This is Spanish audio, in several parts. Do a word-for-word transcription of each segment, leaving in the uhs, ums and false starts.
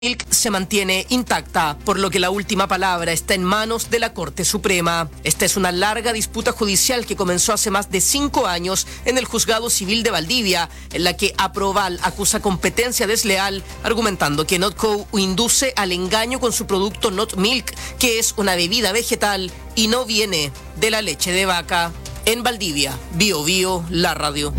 Milk se mantiene intacta, por lo que la última palabra está en manos de la Corte Suprema. Esta es una larga disputa judicial que comenzó hace más de cinco años en el Juzgado Civil de Valdivia, en la que Aproval acusa competencia desleal, argumentando que Notco induce al engaño con su producto Not Milk, que es una bebida vegetal y no viene de la leche de vaca. En Valdivia, Bio Bio, la radio.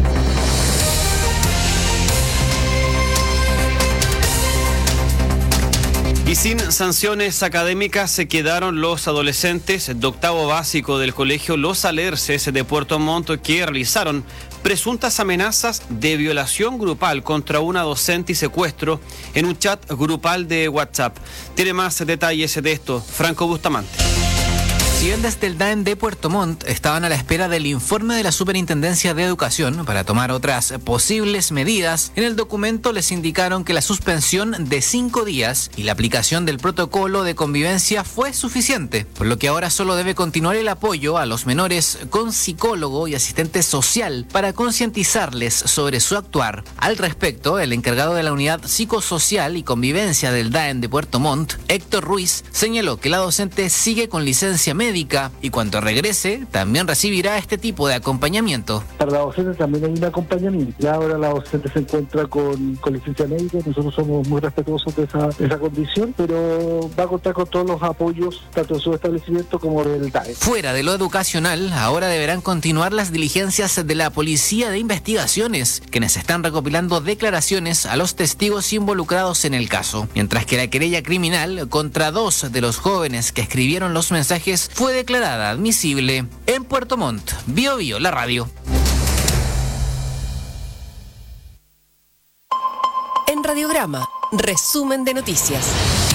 Y sin sanciones académicas se quedaron los adolescentes de octavo básico del colegio Los Alerces de Puerto Montt, que realizaron presuntas amenazas de violación grupal contra una docente y secuestro en un chat grupal de WhatsApp. Tiene más detalles de esto Franco Bustamante. Si bien desde el D A E M de Puerto Montt estaban a la espera del informe de la Superintendencia de Educación para tomar otras posibles medidas, en el documento les indicaron que la suspensión de cinco días y la aplicación del protocolo de convivencia fue suficiente, por lo que ahora solo debe continuar el apoyo a los menores con psicólogo y asistente social para concientizarles sobre su actuar. Al respecto, el encargado de la Unidad Psicosocial y Convivencia del D A E M de Puerto Montt, Héctor Ruiz, señaló que la docente sigue con licencia médica y cuando regrese también recibirá este tipo de acompañamiento. Para la docente también hay un acompañamiento. Ya ahora la docente se encuentra con, con licencia médica, nosotros somos muy respetuosos de esa, de esa condición, pero va a contar con todos los apoyos, tanto de su establecimiento como del D A E M. Fuera de lo educacional, ahora deberán continuar las diligencias de la Policía de Investigaciones, quienes están recopilando declaraciones a los testigos involucrados en el caso, mientras que la querella criminal contra dos de los jóvenes que escribieron los mensajes fue declarada admisible. En Puerto Montt, Bio Bio, la radio. En Radiograma, resumen de noticias.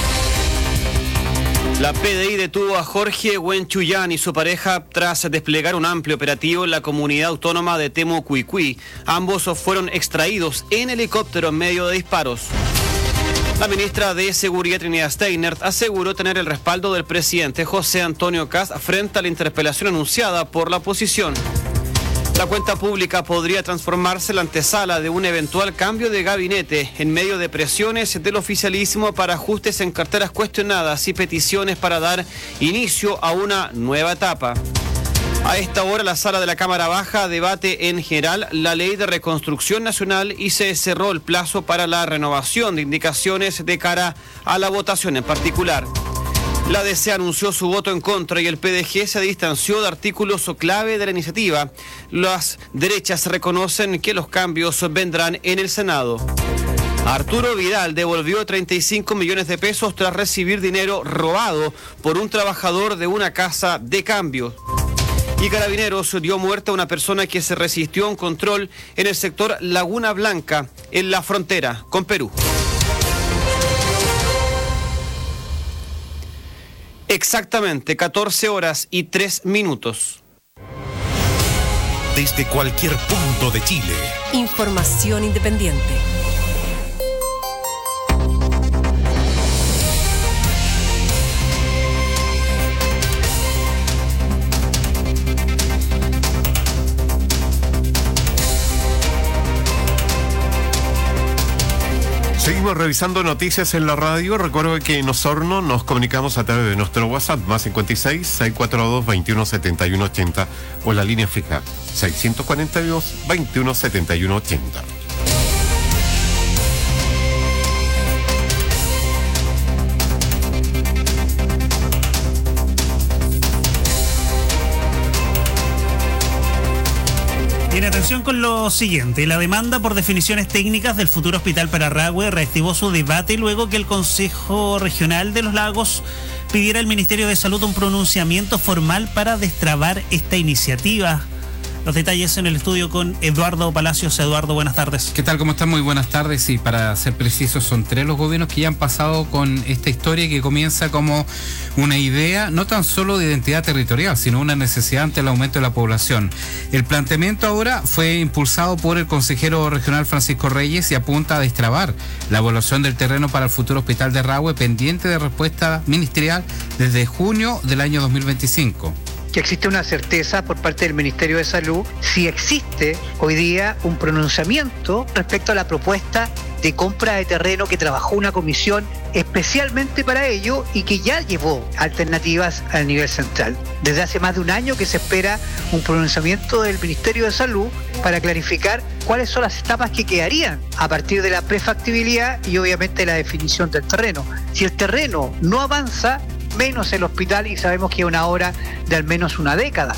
La P D I detuvo a Jorge Huenchuyán y su pareja tras desplegar un amplio operativo en la comunidad autónoma de Temucuicui. Ambos fueron extraídos en helicóptero en medio de disparos. La ministra de Seguridad, Trinidad Steinert, aseguró tener el respaldo del presidente José Antonio Kast frente a la interpelación anunciada por la oposición. La cuenta pública podría transformarse en la antesala de un eventual cambio de gabinete en medio de presiones del oficialismo para ajustes en carteras cuestionadas y peticiones para dar inicio a una nueva etapa. A esta hora, la sala de la Cámara Baja debate en general la Ley de Reconstrucción Nacional y se cerró el plazo para la renovación de indicaciones de cara a la votación en particular. La D C anunció su voto en contra y el P D G se distanció de artículos clave de la iniciativa. Las derechas reconocen que los cambios vendrán en el Senado. Arturo Vidal devolvió treinta y cinco millones de pesos tras recibir dinero robado por un trabajador de una casa de cambio. Y Carabineros dio muerte a una persona que se resistió a un control en el sector Laguna Blanca, en la frontera con Perú. Exactamente catorce horas y tres minutos. Desde cualquier punto de Chile. Información independiente. Seguimos revisando noticias en la radio. Recuerdo que en Osorno nos comunicamos a través de nuestro WhatsApp más cincuenta y seis, seiscientos cuarenta y dos, veintiuno setenta y uno ochenta o la línea fija seiscientos cuarenta y dos, veintiuno setenta y uno ochenta. Tiene atención con lo siguiente. La demanda por definiciones técnicas del futuro hospital Pararrahue reactivó su debate luego que el Consejo Regional de los Lagos pidiera al Ministerio de Salud un pronunciamiento formal para destrabar esta iniciativa. Los detalles en el estudio con Eduardo Palacios. Eduardo, buenas tardes. ¿Qué tal? ¿Cómo están? Muy buenas tardes. Y para ser precisos, son tres los gobiernos que ya han pasado con esta historia que comienza como una idea no tan solo de identidad territorial, sino una necesidad ante el aumento de la población. El planteamiento ahora fue impulsado por el consejero regional Francisco Reyes y apunta a destrabar la evaluación del terreno para el futuro hospital de Rahue, pendiente de respuesta ministerial desde junio del año dos mil veinticinco. Que existe una certeza por parte del Ministerio de Salud si existe hoy día un pronunciamiento respecto a la propuesta de compra de terreno que trabajó una comisión especialmente para ello y que ya llevó alternativas al nivel central. Desde hace más de un año que se espera un pronunciamiento del Ministerio de Salud para clarificar cuáles son las etapas que quedarían a partir de la prefactibilidad y obviamente la definición del terreno. Si el terreno no avanza, menos el hospital, y sabemos que es una obra de al menos una década.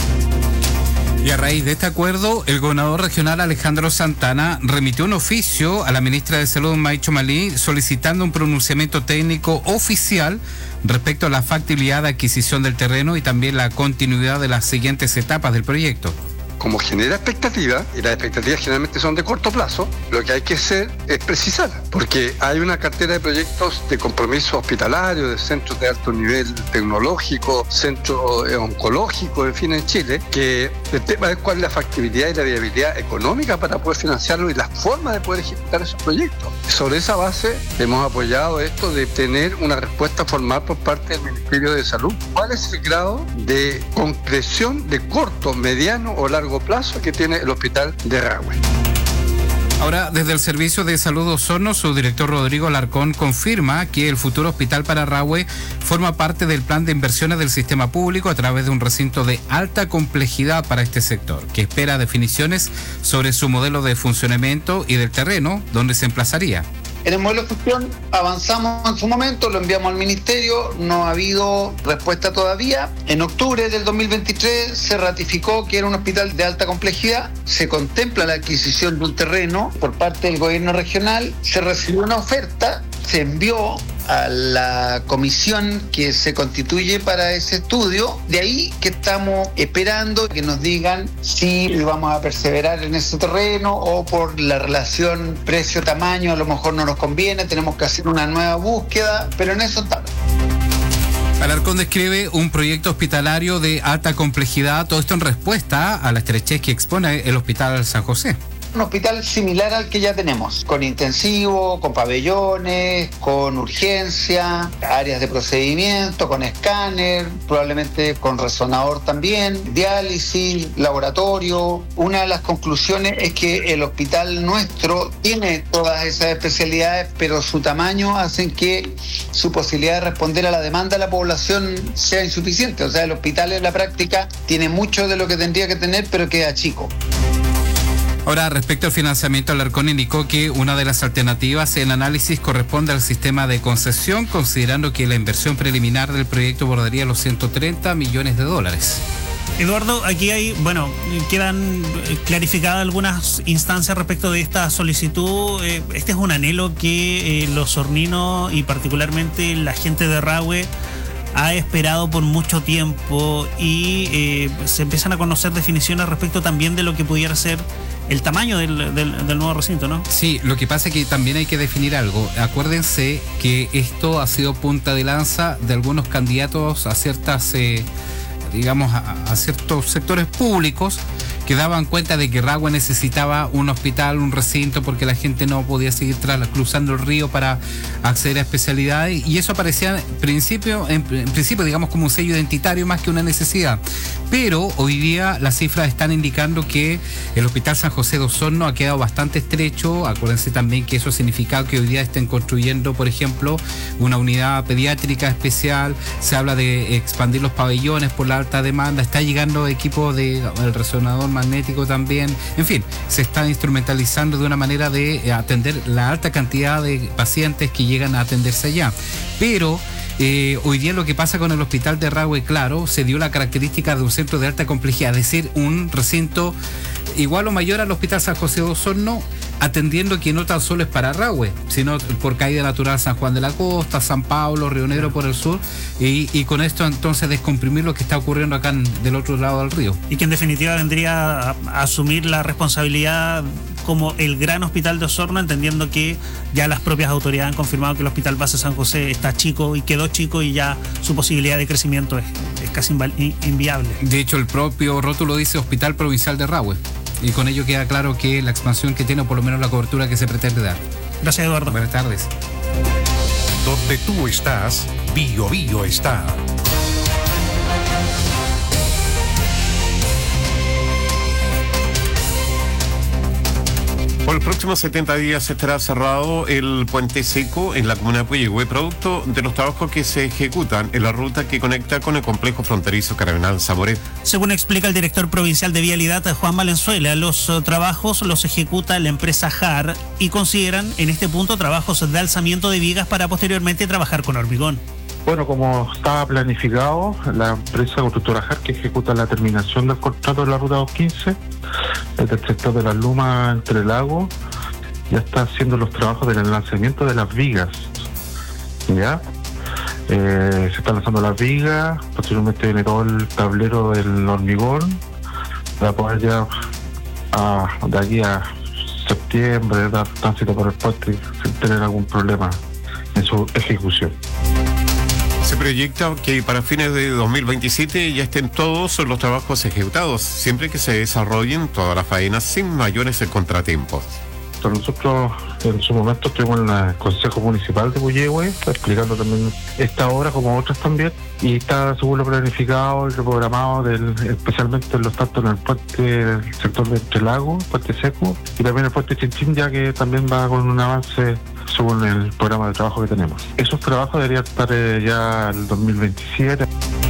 Y a raíz de este acuerdo, el gobernador regional Alejandro Santana remitió un oficio a la ministra de Salud, Maicho Malí, solicitando un pronunciamiento técnico oficial respecto a la factibilidad de adquisición del terreno y también la continuidad de las siguientes etapas del proyecto. Como genera expectativa, y las expectativas generalmente son de corto plazo, lo que hay que hacer es precisar, porque hay una cartera de proyectos de compromiso hospitalario, de centros de alto nivel tecnológico, centro oncológico, en fin, en Chile, que el tema es cuál es la factibilidad y la viabilidad económica para poder financiarlo y la forma de poder ejecutar esos proyectos. Sobre esa base hemos apoyado esto de tener una respuesta formal por parte del Ministerio de Salud. ¿Cuál es el grado de concreción de corto, mediano o largo plazo que tiene el hospital de Rahue? Ahora, desde el Servicio de Salud Osorno, su director Rodrigo Alarcón confirma que el futuro hospital para Rahue forma parte del plan de inversiones del sistema público a través de un recinto de alta complejidad para este sector, que espera definiciones sobre su modelo de funcionamiento y del terreno donde se emplazaría. En el modelo de gestión avanzamos en su momento, lo enviamos al ministerio, no ha habido respuesta todavía. En octubre del dos mil veintitrés se ratificó que era un hospital de alta complejidad, se contempla la adquisición de un terreno por parte del gobierno regional, se recibió una oferta, se envió a la comisión que se constituye para ese estudio. De ahí que estamos esperando que nos digan si vamos a perseverar en ese terreno o por la relación precio-tamaño a lo mejor no nos conviene, tenemos que hacer una nueva búsqueda, pero en eso estamos. Alarcón describe un proyecto hospitalario de alta complejidad, todo esto en respuesta a la estrechez que expone el Hospital San José. Un hospital similar al que ya tenemos, con intensivo, con pabellones, con urgencia, áreas de procedimiento, con escáner, probablemente con resonador también, diálisis, laboratorio. Una de las conclusiones es que el hospital nuestro tiene todas esas especialidades, pero su tamaño hace que su posibilidad de responder a la demanda de la población sea insuficiente. O sea, el hospital en la práctica tiene mucho de lo que tendría que tener, pero queda chico. Ahora, respecto al financiamiento, Alarcón indicó que una de las alternativas en análisis corresponde al sistema de concesión, considerando que la inversión preliminar del proyecto bordaría los ciento treinta millones de dólares. Eduardo, aquí hay, bueno, quedan clarificadas algunas instancias respecto de esta solicitud. Este es un anhelo que eh, los osorninos y particularmente la gente de Rahue ha esperado por mucho tiempo y eh, se empiezan a conocer definiciones respecto también de lo que pudiera ser el tamaño del, del, del nuevo recinto, ¿no? Sí, lo que pasa es que también hay que definir algo. Acuérdense que esto ha sido punta de lanza de algunos candidatos a ciertas, eh, digamos, a, a ciertos sectores públicos que daban cuenta de que Rahue necesitaba un hospital, un recinto, porque la gente no podía seguir tras, cruzando el río para acceder a especialidades, y eso aparecía en principio, en, en principio, digamos, como un sello identitario más que una necesidad. Pero hoy día las cifras están indicando que el Hospital San José de Osorno ha quedado bastante estrecho. Acuérdense también que eso ha significado que hoy día estén construyendo, por ejemplo, una unidad pediátrica especial. Se habla de expandir los pabellones por la alta demanda. Está llegando equipo de el resonador magnético también. En fin, se está instrumentalizando de una manera de atender la alta cantidad de pacientes que llegan a atenderse allá. Pero Eh, hoy día lo que pasa con el hospital de Rahue, claro, se dio la característica de un centro de alta complejidad, es decir, un recinto igual o mayor al Hospital San José de Osorno, atendiendo que no tan solo es para Rahue, sino por caída natural San Juan de la Costa, San Pablo, Río Negro por el sur, y, y con esto entonces descomprimir lo que está ocurriendo acá en, del otro lado del río. Y que en definitiva vendría a, a asumir la responsabilidad como el gran hospital de Osorno, entendiendo que ya las propias autoridades han confirmado que el Hospital Base San José está chico y quedó chico y ya su posibilidad de crecimiento es, es casi inviable. De hecho, el propio rótulo dice Hospital Provincial de Rahue, y con ello queda claro que la expansión que tiene, o por lo menos la cobertura que se pretende dar. Gracias, Eduardo. Buenas tardes. Donde tú estás, Bio Bio está. Por los próximos setenta días estará cerrado el puente seco en la comuna de Puyehue, producto de los trabajos que se ejecutan en la ruta que conecta con el complejo fronterizo Carabenal-Zamoré. Según explica el director provincial de Vialidad, Juan Valenzuela, los uh, trabajos los ejecuta la empresa J A R y consideran en este punto trabajos de alzamiento de vigas para posteriormente trabajar con hormigón. Bueno, como estaba planificado, la empresa constructora J A R que ejecuta la terminación del contrato de la ruta doscientos quince, desde el sector de las Lumas entre Lagos, ya está haciendo los trabajos del lanzamiento de las vigas. ¿Ya? Eh, se están lanzando las vigas, posteriormente viene todo el tablero del hormigón, para poder ya a, de aquí a septiembre dar tránsito por el puente sin tener algún problema en su ejecución. Se proyecta que para fines de dos mil veintisiete ya estén todos los trabajos ejecutados, siempre que se desarrollen todas las faenas sin mayores contratiempos. Nosotros en su momento estuvimos en el Consejo Municipal de Puyehue explicando también esta obra como otras también, y está según lo planificado y reprogramado del, especialmente en los tanto en el puente del sector de Entre Lagos, puente seco, y también el puente Chinchín, ya que también va con un avance según el programa de trabajo que tenemos. Esos trabajos deberían estar eh, ya el dos mil veintisiete.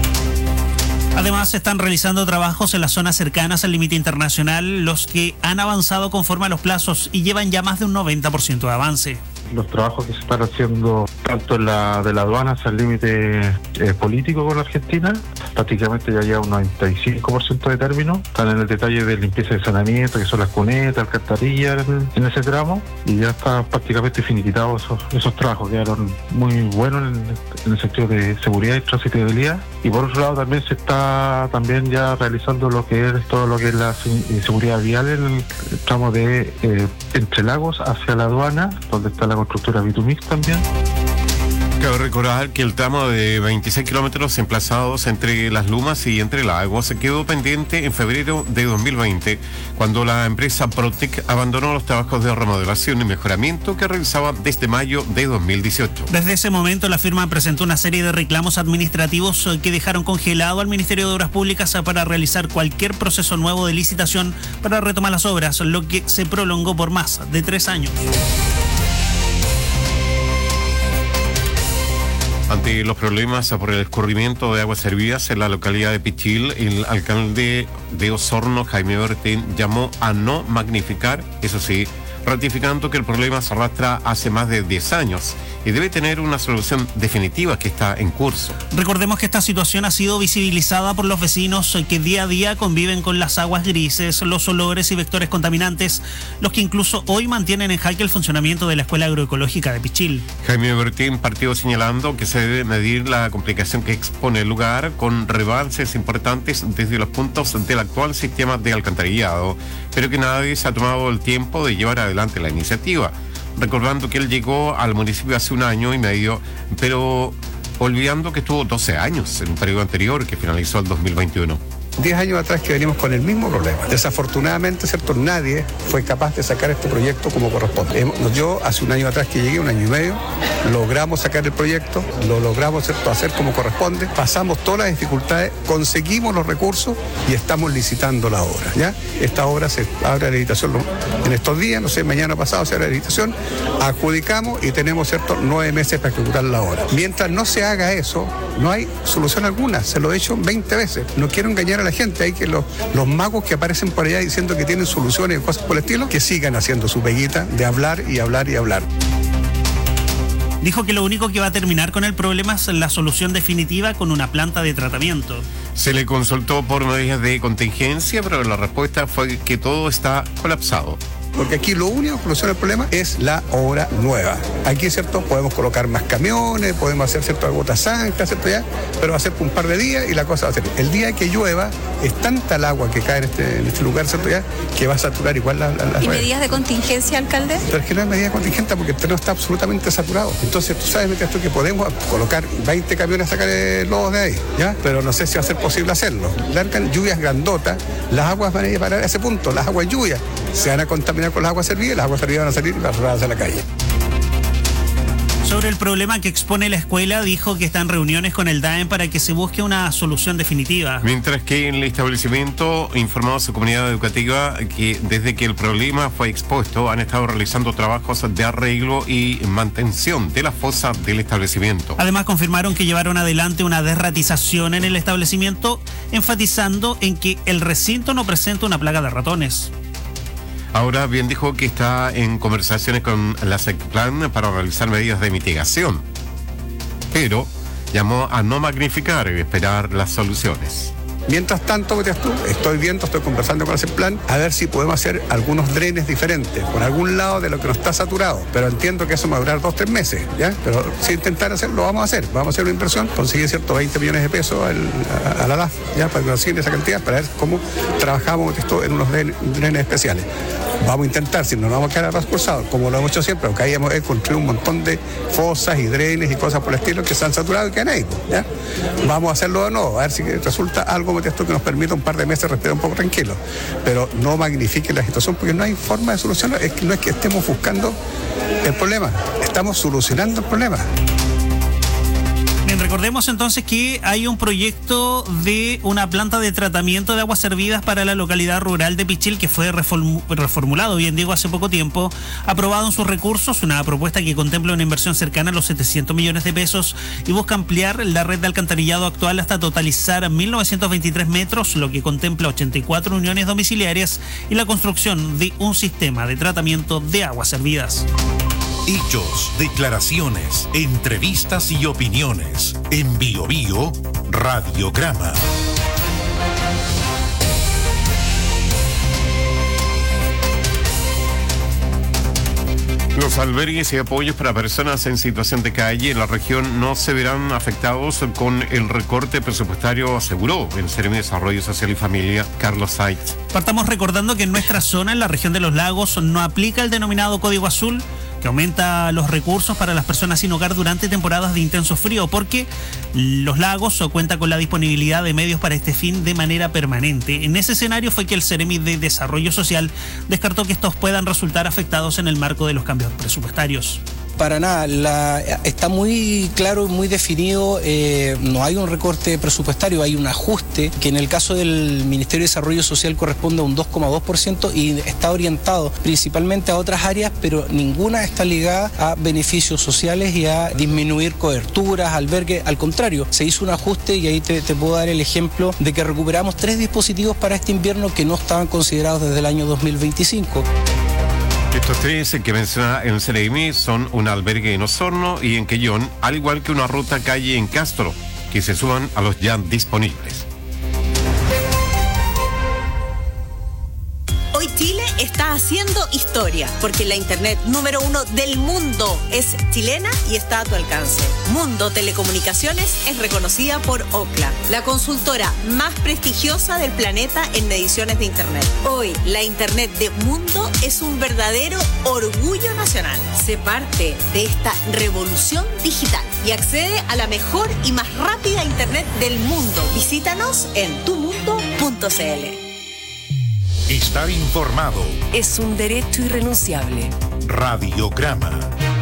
Además, se están realizando trabajos en las zonas cercanas al límite internacional, los que han avanzado conforme a los plazos y llevan ya más de un noventa por ciento de avance. Los trabajos que se están haciendo tanto en la de la aduana hacia el límite eh, político con la Argentina, prácticamente ya lleva un noventa y cinco por ciento de término. Están en el detalle de limpieza y saneamiento, que son las cunetas, alcantarillas en, en ese tramo, y ya está prácticamente finiquitado esos, esos trabajos. Quedaron muy buenos en, en el sentido de seguridad y transitabilidad. Y por otro lado también se está también ya realizando lo que es todo lo que es la seguridad vial en el tramo de eh, Entre Lagos hacia la aduana, donde está la constructora Vitumix también. Cabe recordar que el tramo de veintiséis kilómetros emplazados entre Las Lumas y Entre Lagos se quedó pendiente en febrero de dos mil veinte, cuando la empresa Protec abandonó los trabajos de remodelación y mejoramiento que realizaba desde mayo de dos mil dieciocho. Desde ese momento, la firma presentó una serie de reclamos administrativos que dejaron congelado al Ministerio de Obras Públicas para realizar cualquier proceso nuevo de licitación para retomar las obras, lo que se prolongó por más de tres años. Ante los problemas por el escurrimiento de aguas servidas en la localidad de Pichil, el alcalde de Osorno, Jaime Bertín, llamó a no magnificar, eso sí, ratificando que el problema se arrastra hace más de diez años y debe tener una solución definitiva que está en curso. Recordemos que esta situación ha sido visibilizada por los vecinos que día a día conviven con las aguas grises, los olores y vectores contaminantes, los que incluso hoy mantienen en jaque el funcionamiento de la Escuela Agroecológica de Pichil. Jaime Bertín partió señalando que se debe medir la complicación que expone el lugar con revances importantes desde los puntos del actual sistema de alcantarillado, pero que nadie se ha tomado el tiempo de llevar adelante la iniciativa. Recordando que él llegó al municipio hace un año y medio, pero olvidando que estuvo doce años en un periodo anterior que finalizó el dos mil veintiuno. Diez años atrás que venimos con el mismo problema. Desafortunadamente, ¿cierto?, nadie fue capaz de sacar este proyecto como corresponde. Yo, hace un año atrás que llegué, un año y medio, logramos sacar el proyecto, lo logramos, ¿cierto?, hacer como corresponde, pasamos todas las dificultades, conseguimos los recursos y estamos licitando la obra, ¿ya? Esta obra se abre a la licitación en estos días, no sé, mañana pasado se abre la licitación, adjudicamos y tenemos, ¿cierto?, nueve meses para ejecutar la obra. Mientras no se haga eso, no hay solución alguna, se lo he hecho veinte veces. No quiero engañar a la gente, hay que los, los magos que aparecen por allá diciendo que tienen soluciones y cosas por el estilo, que sigan haciendo su peguita de hablar y hablar y hablar. Dijo que lo único que va a terminar con el problema es la solución definitiva con una planta de tratamiento. Se le consultó por medidas de contingencia, pero la respuesta fue que todo está colapsado. Porque aquí lo único que soluciona el problema es la obra nueva. Aquí, ¿cierto?, podemos colocar más camiones, podemos hacer, ¿cierto?, alguna zanja, ¿cierto?, ya, pero va a ser por un par de días y la cosa va a ser. El día que llueva, es tanta el agua que cae en este, en este lugar, ¿cierto?, ya, que va a saturar igual la, la, la ¿Y red. ¿Medidas de contingencia, alcalde? Pero es que no hay medida contingente porque el terreno está absolutamente saturado. Entonces, tú sabes, esto que podemos colocar veinte camiones a sacar el lodo de ahí, ¿ya? Pero no sé si va a ser posible hacerlo. Largan lluvias grandotas, las aguas van a ir a parar a ese punto, las aguas lluvias se van a contaminar con las aguas servidas, las aguas servidas van a salir y van a hacer la calle. Sobre el problema que expone la escuela, dijo que está en reuniones con el D A E M para que se busque una solución definitiva. Mientras que en el establecimiento informó a su comunidad educativa que desde que el problema fue expuesto han estado realizando trabajos de arreglo y mantención de la fosa del establecimiento. Además confirmaron que llevaron adelante una desratización en el establecimiento, enfatizando en que el recinto no presenta una plaga de ratones. Ahora bien dijo que está en conversaciones con la SECPLAN para realizar medidas de mitigación, pero llamó a no magnificar y esperar las soluciones. Mientras tanto, tú, estoy viendo, estoy conversando con el CEPLAN a ver si podemos hacer algunos drenes diferentes por algún lado de lo que no está saturado. Pero entiendo que eso me va a durar dos, tres meses, ¿ya? Pero si intentar hacerlo, lo vamos a hacer. Vamos a hacer una inversión, conseguir cierto veinte millones de pesos al, a, a la D A F, ¿ya? Para conseguir esa cantidad, para ver cómo trabajamos esto en unos drenes, drenes especiales. Vamos a intentar, si no nos vamos a quedar a transcursados, como lo hemos hecho siempre, porque ahí hemos construido un montón de fosas y drenes y cosas por el estilo que se han saturado y que han ahí, ¿ya? Vamos a hacerlo de nuevo, a ver si resulta algo esto que nos permita un par de meses respirar un poco tranquilo, pero no magnifique la situación porque no hay forma de solucionar. Es que no es que estemos buscando el problema, estamos solucionando el problema. Bien, recordemos entonces que hay un proyecto de una planta de tratamiento de aguas servidas para la localidad rural de Pichil que fue reform- reformulado, bien digo, hace poco tiempo, aprobado en sus recursos, una propuesta que contempla una inversión cercana a los setecientos millones de pesos y busca ampliar la red de alcantarillado actual hasta totalizar mil novecientos veintitrés metros, lo que contempla ochenta y cuatro uniones domiciliarias y la construcción de un sistema de tratamiento de aguas servidas. Hechos, declaraciones, entrevistas y opiniones. En Bio Bio, Radiograma. Los albergues y apoyos para personas en situación de calle en la región no se verán afectados con el recorte presupuestario, aseguró el Seremi de Desarrollo Social y Familia, Carlos Saitz. Partamos recordando que en nuestra zona, en la región de los lagos, no aplica el denominado Código Azul, que aumenta los recursos para las personas sin hogar durante temporadas de intenso frío, porque Los Lagos cuenta con la disponibilidad de medios para este fin de manera permanente. En ese escenario fue que el Seremi de Desarrollo Social descartó que estos puedan resultar afectados en el marco de los cambios presupuestarios. Para nada, la, está muy claro y muy definido, eh, no hay un recorte presupuestario, hay un ajuste que en el caso del Ministerio de Desarrollo Social corresponde a un dos coma dos por ciento y está orientado principalmente a otras áreas, pero ninguna está ligada a beneficios sociales y a disminuir coberturas, albergues. Al contrario, se hizo un ajuste y ahí te, te puedo dar el ejemplo de que recuperamos tres dispositivos para este invierno que no estaban considerados desde el año dos mil veinticinco. Estos tres que menciona el Seremi son un albergue en Osorno y en Quellón, al igual que una ruta calle en Castro, que se suman a los ya disponibles. Hoy Chile está haciendo historia, porque la internet número uno del mundo es chilena y está a tu alcance. Mundo Telecomunicaciones es reconocida por Ookla, la consultora más prestigiosa del planeta en mediciones de internet. Hoy, la internet de Mundo es un verdadero orgullo nacional. Sé parte de esta revolución digital y accede a la mejor y más rápida internet del mundo. Visítanos en tu mundo punto c l. Estar informado es un derecho irrenunciable. Radiograma.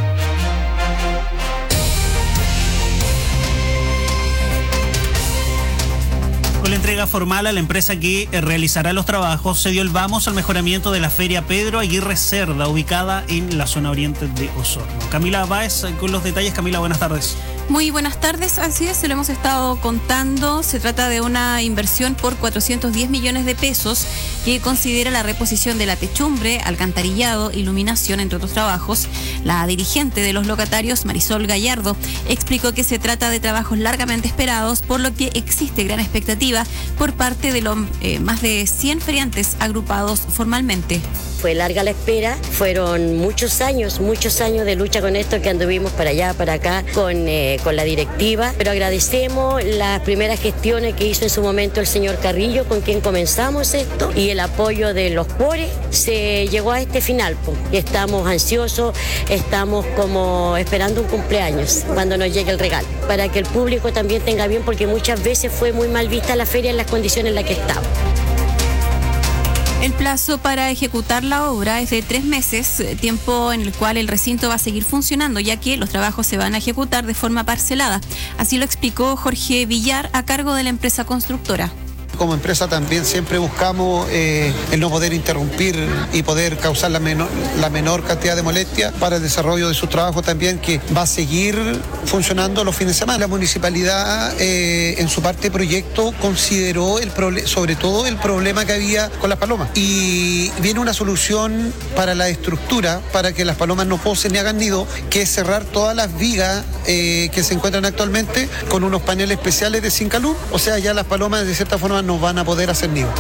Con la entrega formal a la empresa que realizará los trabajos, se dio el vamos al mejoramiento de la feria Pedro Aguirre Cerda, ubicada en la zona oriente de Osorno. Camila Báez con los detalles. Camila, buenas tardes. Muy buenas tardes, así es, se lo hemos estado contando. Se trata de una inversión por cuatrocientos diez millones de pesos que considera la reposición de la techumbre, alcantarillado, iluminación, entre otros trabajos. La dirigente de los locatarios, Marisol Gallardo, explicó que se trata de trabajos largamente esperados, por lo que existe gran expectativa por parte de los eh, más de cien feriantes agrupados formalmente. Fue larga la espera, fueron muchos años, muchos años de lucha con esto, que anduvimos para allá, para acá, con, eh, con la directiva, pero agradecemos las primeras gestiones que hizo en su momento el señor Carrillo, con quien comenzamos esto, y el apoyo de los cuores. Se llegó a este final, pues, y estamos ansiosos, estamos como esperando un cumpleaños, cuando nos llegue el regalo, para que el público también tenga bien, porque muchas veces fue muy mal vista la feria en las condiciones en las que estaba. El plazo para ejecutar la obra es de tres meses, tiempo en el cual el recinto va a seguir funcionando, ya que los trabajos se van a ejecutar de forma parcelada. Así lo explicó Jorge Villar, a cargo de la empresa constructora. Como empresa también siempre buscamos eh, el no poder interrumpir y poder causar la menor, la menor cantidad de molestia para el desarrollo de su trabajo también, que va a seguir funcionando los fines de semana. La municipalidad eh, en su parte de proyecto consideró el proble- sobre todo el problema que había con las palomas, y viene una solución para la estructura, para que las palomas no posen ni hagan nido, que es cerrar todas las vigas eh, que se encuentran actualmente con unos paneles especiales de Sincalum. O sea, ya las palomas de cierta forma no van a poder hacer nido.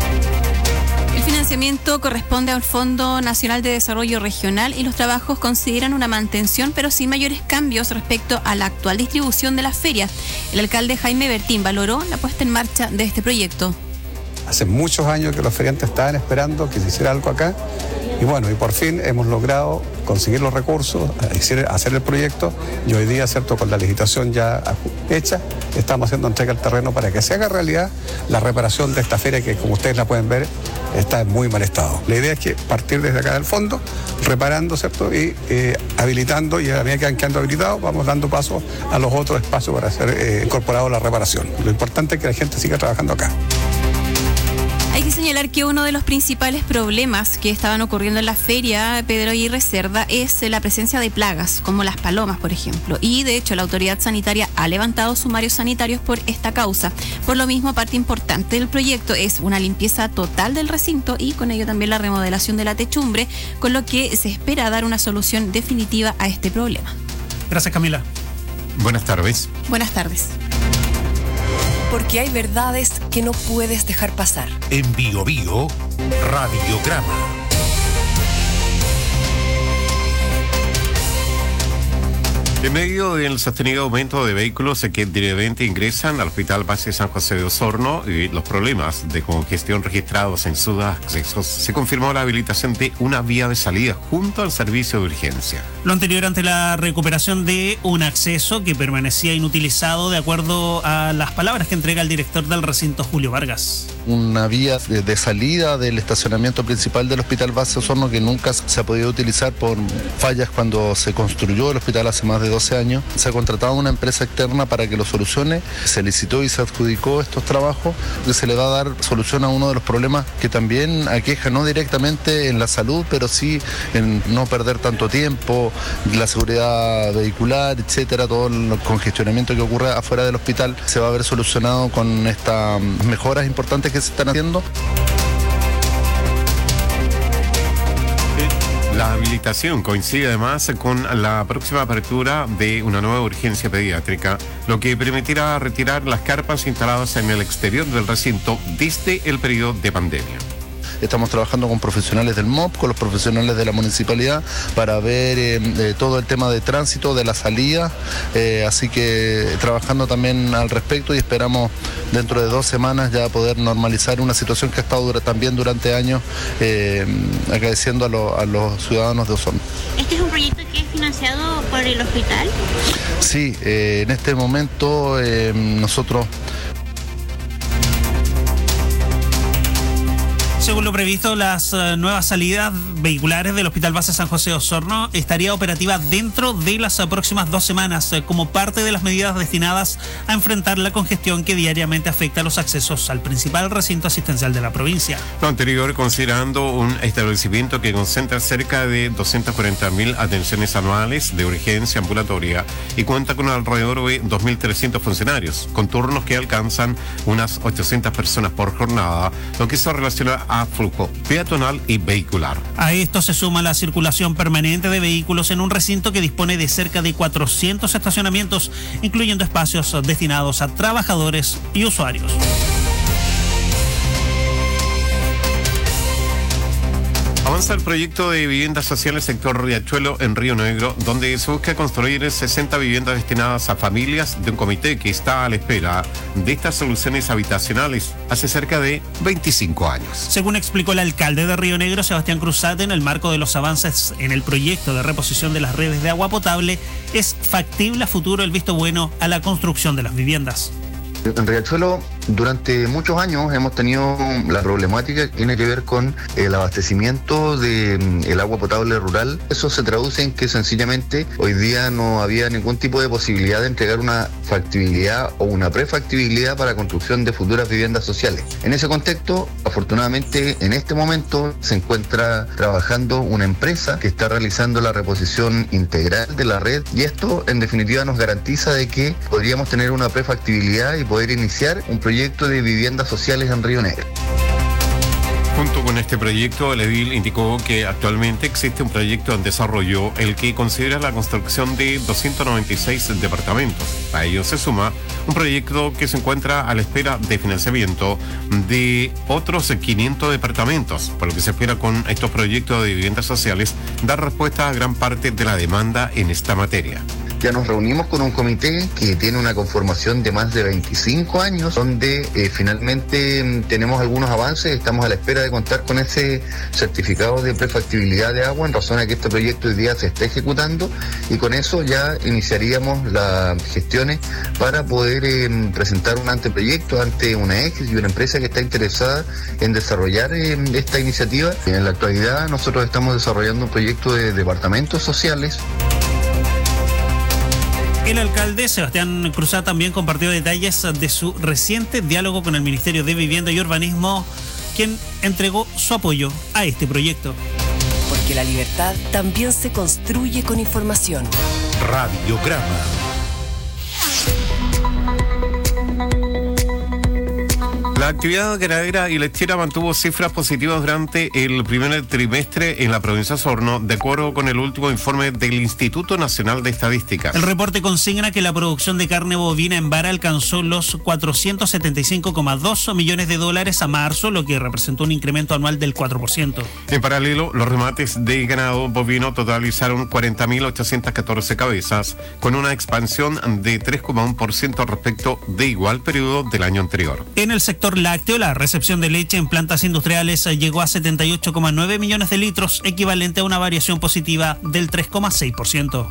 El financiamiento corresponde al Fondo Nacional de Desarrollo Regional y los trabajos consideran una mantención, pero sin mayores cambios respecto a la actual distribución de la feria. El alcalde Jaime Bertín valoró la puesta en marcha de este proyecto. Hace muchos años que los feriantes estaban esperando que se hiciera algo acá, y bueno, y por fin hemos logrado conseguir los recursos, hacer el proyecto, y hoy día, cierto, con la licitación ya hecha, estamos haciendo entrega al terreno para que se haga realidad la reparación de esta feria que, como ustedes la pueden ver, está en muy mal estado. La idea es que partir desde acá del fondo, reparando, cierto, y eh, habilitando, y a medida que van quedando habilitados, vamos dando paso a los otros espacios para ser eh, incorporado a la reparación. Lo importante es que la gente siga trabajando acá. Hay que señalar que uno de los principales problemas que estaban ocurriendo en la feria Pedro Aguirre Cerda es la presencia de plagas, como las palomas, por ejemplo. Y de hecho la autoridad sanitaria ha levantado sumarios sanitarios por esta causa. Por lo mismo, parte importante del proyecto es una limpieza total del recinto y con ello también la remodelación de la techumbre, con lo que se espera dar una solución definitiva a este problema. Gracias, Camila. Buenas tardes. Buenas tardes. Porque hay verdades que no puedes dejar pasar. En Bio Bio, Radiograma. En medio del sostenido aumento de vehículos que diariamente ingresan al Hospital Base San José de Osorno y los problemas de congestión registrados en sus accesos, se confirmó la habilitación de una vía de salida junto al servicio de urgencia. Lo anterior ante la recuperación de un acceso que permanecía inutilizado, de acuerdo a las palabras que entrega el director del recinto, Julio Vargas. Una vía de, de salida del estacionamiento principal del Hospital Base Osorno que nunca se ha podido utilizar por fallas cuando se construyó el hospital hace más de doce años. Se ha contratado una empresa externa para que lo solucione, se licitó y se adjudicó estos trabajos, que se le va a dar solución a uno de los problemas que también aqueja, no directamente en la salud, pero sí en no perder tanto tiempo, la seguridad vehicular, etcétera. Todo el congestionamiento que ocurre afuera del hospital se va a ver solucionado con estas mejoras importantes que se están haciendo. La habilitación coincide además con la próxima apertura de una nueva urgencia pediátrica, lo que permitirá retirar las carpas instaladas en el exterior del recinto desde el periodo de pandemia. Estamos trabajando con profesionales del M O P, con los profesionales de la municipalidad, para ver eh, todo el tema de tránsito, de la salida, eh, así que trabajando también al respecto y esperamos dentro de dos semanas ya poder normalizar una situación que ha estado dura, también durante años eh, agradeciendo a, lo, a los ciudadanos de Osorno. ¿Este es un proyecto que es financiado por el hospital? Sí, eh, en este momento eh, nosotros... Según lo previsto, las uh, nuevas salidas vehiculares del Hospital Base San José de Osorno estaría operativa dentro de las uh, próximas dos semanas, uh, como parte de las medidas destinadas a enfrentar la congestión que diariamente afecta los accesos al principal recinto asistencial de la provincia. Lo anterior considerando un establecimiento que concentra cerca de doscientas cuarenta mil atenciones anuales de urgencia ambulatoria y cuenta con alrededor de dos mil trescientos funcionarios, con turnos que alcanzan unas ochocientas personas por jornada, lo que se relaciona a flujo peatonal y vehicular. A esto se suma la circulación permanente de vehículos en un recinto que dispone de cerca de cuatrocientos estacionamientos, incluyendo espacios destinados a trabajadores y usuarios. Avanza el proyecto de vivienda social del sector Riachuelo en Río Negro, donde se busca construir sesenta viviendas destinadas a familias de un comité que está a la espera de estas soluciones habitacionales hace cerca de veinticinco años. Según explicó el alcalde de Río Negro, Sebastián Cruzate, en el marco de los avances en el proyecto de reposición de las redes de agua potable, es factible a futuro el visto bueno a la construcción de las viviendas. En Riachuelo Durante muchos años hemos tenido la problemática que tiene que ver con el abastecimiento del agua potable rural. Eso se traduce en que sencillamente hoy día no había ningún tipo de posibilidad de entregar una factibilidad o una prefactibilidad para construcción de futuras viviendas sociales. En ese contexto, afortunadamente, en este momento se encuentra trabajando una empresa que está realizando la reposición integral de la red, y esto en definitiva nos garantiza de que podríamos tener una prefactibilidad y poder iniciar un proyecto de viviendas sociales en Río Negro. Junto con este proyecto, el edil indicó que actualmente existe un proyecto en desarrollo el que considera la construcción de doscientos noventa y seis departamentos. A ello se suma un proyecto que se encuentra a la espera de financiamiento de otros quinientos departamentos, por lo que se espera con estos proyectos de viviendas sociales dar respuesta a gran parte de la demanda en esta materia. Ya nos reunimos con un comité que tiene una conformación de más de veinticinco años, donde eh, finalmente mm, tenemos algunos avances. Estamos a la espera de contar con ese certificado de prefactibilidad de agua en razón a que este proyecto hoy día se está ejecutando, y con eso ya iniciaríamos las gestiones para poder eh, presentar un anteproyecto ante una ex y una empresa que está interesada en desarrollar eh, esta iniciativa. En la actualidad nosotros estamos desarrollando un proyecto de departamentos sociales. El alcalde Sebastián Cruzat también compartió detalles de su reciente diálogo con el Ministerio de Vivienda y Urbanismo, quien entregó su apoyo a este proyecto. Porque la libertad también se construye con información. Radiograma. La actividad ganadera y lechera mantuvo cifras positivas durante el primer trimestre en la provincia de Osorno, de acuerdo con el último informe del Instituto Nacional de Estadística. El reporte consigna que la producción de carne bovina en vara alcanzó los cuatrocientos setenta y cinco coma dos millones de dólares a marzo, lo que representó un incremento anual del cuatro por ciento. En paralelo, los remates de ganado bovino totalizaron cuarenta mil ochocientas catorce cabezas, con una expansión de tres coma uno por ciento respecto de igual periodo del año anterior. En el sector lácteo, la recepción de leche en plantas industriales llegó a setenta y ocho coma nueve millones de litros, equivalente a una variación positiva del tres coma seis por ciento.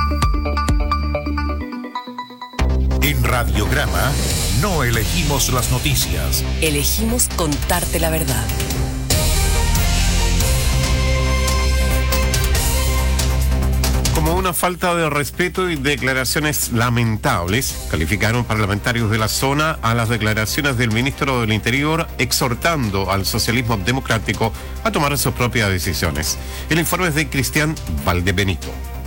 En Radiograma no elegimos las noticias. Elegimos contarte la verdad. Como una falta de respeto y declaraciones lamentables, calificaron parlamentarios de la zona a las declaraciones del ministro del Interior, exhortando al socialismo democrático a tomar sus propias decisiones. El informe es de Cristian Valdebenito.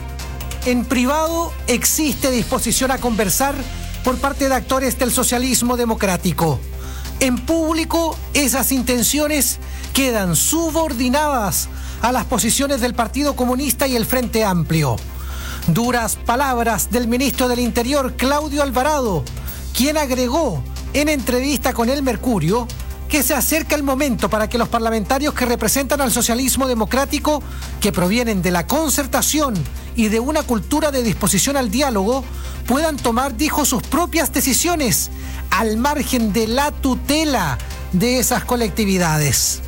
En privado existe disposición a conversar por parte de actores del socialismo democrático. En público, esas intenciones quedan subordinadas a las posiciones del Partido Comunista y el Frente Amplio. Duras palabras del ministro del Interior, Claudio Alvarado, quien agregó en entrevista con El Mercurio que se acerca el momento para que los parlamentarios que representan al socialismo democrático, que provienen de la concertación y de una cultura de disposición al diálogo, puedan tomar, dijo, sus propias decisiones al margen de la tutela de esas colectividades.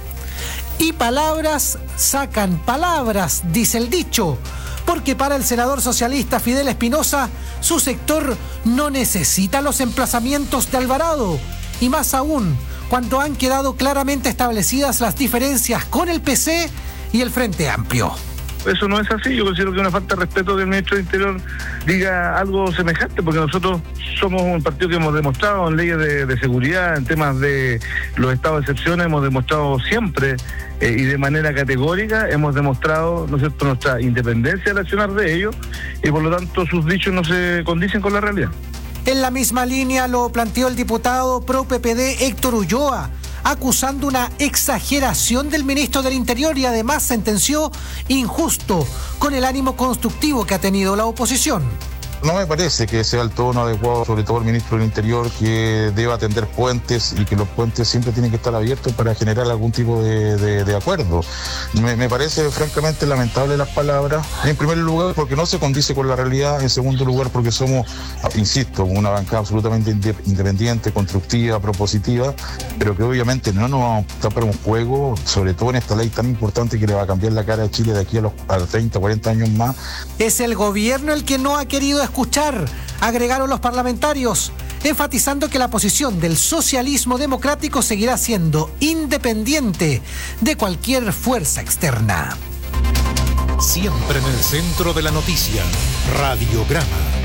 Y palabras sacan palabras, dice el dicho, porque para el senador socialista Fidel Espinosa, su sector no necesita los emplazamientos de Alvarado, y más aún cuando han quedado claramente establecidas las diferencias con el P C y el Frente Amplio. Eso no es así. Yo considero que es una falta de respeto que el ministro del Interior diga algo semejante, porque nosotros somos un partido que hemos demostrado en leyes de, de seguridad, en temas de los estados de excepción, hemos demostrado siempre eh, y de manera categórica, hemos demostrado, ¿no es cierto?, nuestra independencia al accionar de ellos, y por lo tanto sus dichos no se condicen con la realidad. En la misma línea lo planteó el diputado pro P P D Héctor Ulloa, acusando una exageración del ministro del Interior y además sentenció injusto con el ánimo constructivo que ha tenido la oposición. No me parece que sea el tono adecuado, sobre todo el ministro del Interior, que deba tender puentes y que los puentes siempre tienen que estar abiertos para generar algún tipo de, de, de acuerdo. Me, me parece francamente lamentable las palabras, en primer lugar porque no se condice con la realidad, en segundo lugar porque somos, insisto, una bancada absolutamente independiente, constructiva, propositiva, pero que obviamente no nos vamos a tapar un juego, sobre todo en esta ley tan importante que le va a cambiar la cara a Chile de aquí a los a treinta, cuarenta años más. Es el gobierno el que no ha querido escuchar, agregaron los parlamentarios, enfatizando que la posición del socialismo democrático seguirá siendo independiente de cualquier fuerza externa. Siempre en el centro de la noticia, Radiograma.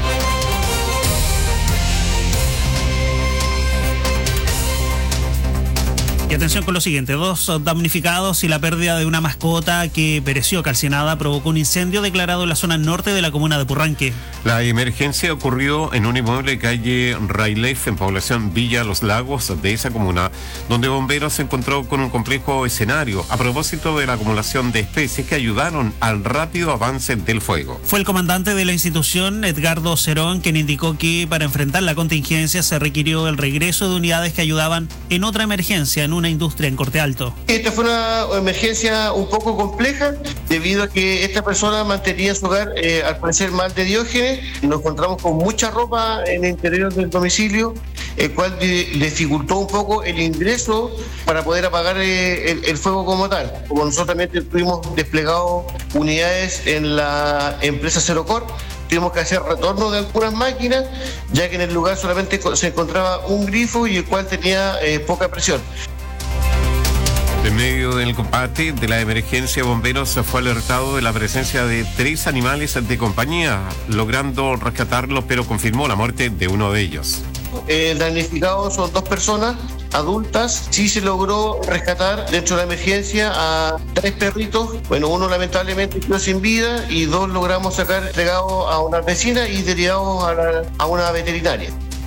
Y atención con lo siguiente, dos damnificados y la pérdida de una mascota que pereció calcinada provocó un incendio declarado en la zona norte de la comuna de Purranque. La emergencia ocurrió en un inmueble calle Railef, en población Villa Los Lagos de esa comuna, donde bomberos se encontró con un complejo escenario a propósito de la acumulación de especies que ayudaron al rápido avance del fuego. Fue el comandante de la institución, Edgardo Cerón, quien indicó que para enfrentar la contingencia se requirió el regreso de unidades que ayudaban en otra emergencia en una industria en Corte Alto. Esta fue una emergencia un poco compleja debido a que esta persona mantenía en su hogar eh, al parecer mal de Diógenes. Nos encontramos con mucha ropa en el interior del domicilio, el cual dificultó un poco el ingreso para poder apagar eh, el, el fuego como tal. Como nosotros también tuvimos desplegado unidades en la empresa Cerocor, tuvimos que hacer retorno de algunas máquinas, ya que en el lugar solamente se encontraba un grifo y el cual tenía eh, poca presión. En medio del combate de la emergencia, bomberos fue alertado de la presencia de tres animales de compañía, logrando rescatarlos, pero confirmó la muerte de uno de ellos. El damnificado son dos personas adultas. Sí se logró rescatar dentro de la emergencia a tres perritos. Bueno, uno lamentablemente quedó sin vida y dos logramos sacar entregados a una vecina y derivados a, la, a una veterinaria.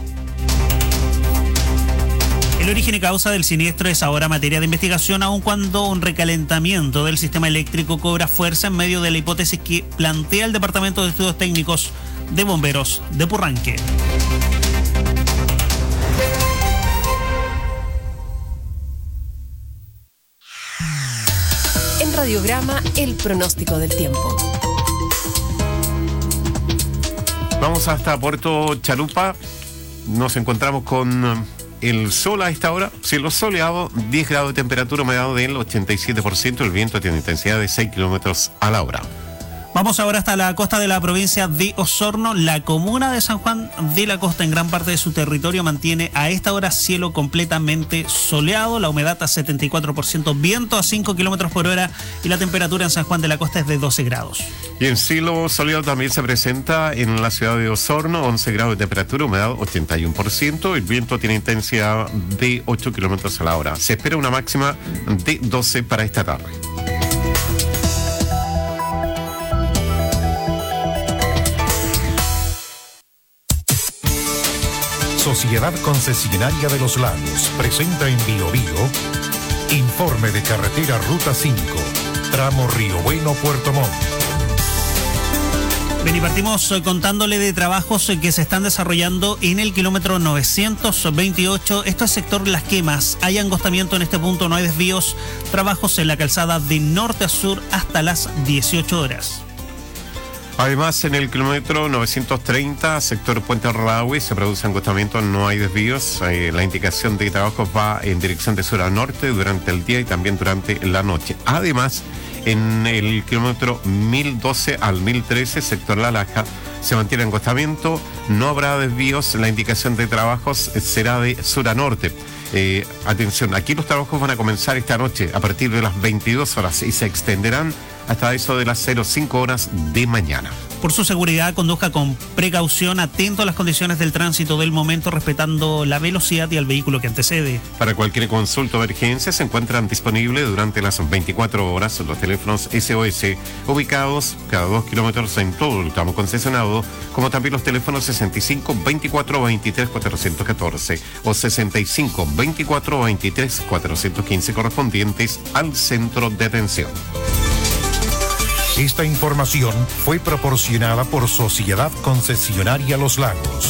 El origen y causa del siniestro es ahora materia de investigación, aun cuando un recalentamiento del sistema eléctrico cobra fuerza en medio de la hipótesis que plantea el Departamento de Estudios Técnicos de Bomberos de Purranque. En Radiograma, el pronóstico del tiempo. Vamos hasta Puerto Chalupa. Nos encontramos con el sol a esta hora, cielo soleado, diez grados de temperatura, humedad del ochenta y siete por ciento, el viento tiene intensidad de seis kilómetros a la hora. Vamos ahora hasta la costa de la provincia de Osorno. La comuna de San Juan de la Costa, en gran parte de su territorio, mantiene a esta hora cielo completamente soleado, la humedad a setenta y cuatro por ciento, viento a cinco kilómetros por hora y la temperatura en San Juan de la Costa es de doce grados. Y el cielo soleado también se presenta en la ciudad de Osorno, once grados de temperatura, humedad ochenta y uno por ciento, el viento tiene intensidad de ocho kilómetros a la hora. Se espera una máxima de doce para esta tarde. Sociedad Concesionaria de los Lagos presenta en Bio Bio informe de carretera Ruta cinco, tramo Río Bueno, Puerto Montt. Bien, y partimos contándole de trabajos que se están desarrollando en el kilómetro novecientos veintiocho. Esto es sector Las Quemas. Hay angostamiento en este punto, no hay desvíos. Trabajos en la calzada de norte a sur hasta las dieciocho horas. Además, en el kilómetro novecientos treinta, sector Puente Radagüe, se produce angostamiento, no hay desvíos. Eh, la indicación de trabajos va en dirección de sur a norte durante el día y también durante la noche. Además, en el kilómetro mil doce al mil trece, sector La Laja, se mantiene angostamiento, no habrá desvíos, la indicación de trabajos será de sur a norte. Eh, atención, aquí los trabajos van a comenzar esta noche a partir de las veintidós horas y se extenderán hasta eso de las cero cinco horas de mañana. Por su seguridad, conduzca con precaución, atento a las condiciones del tránsito del momento, respetando la velocidad y al vehículo que antecede. Para cualquier consulta o emergencia se encuentran disponibles durante las veinticuatro horas los teléfonos S O S ubicados cada dos kilómetros en todo el tramo concesionado, como también los teléfonos sesenta y cinco veinticuatro veintitrés cuatrocientos catorce o sesenta y cinco veinticuatro veintitrés cuatrocientos quince correspondientes al centro de atención. Esta información fue proporcionada por Sociedad Concesionaria Los Lagos.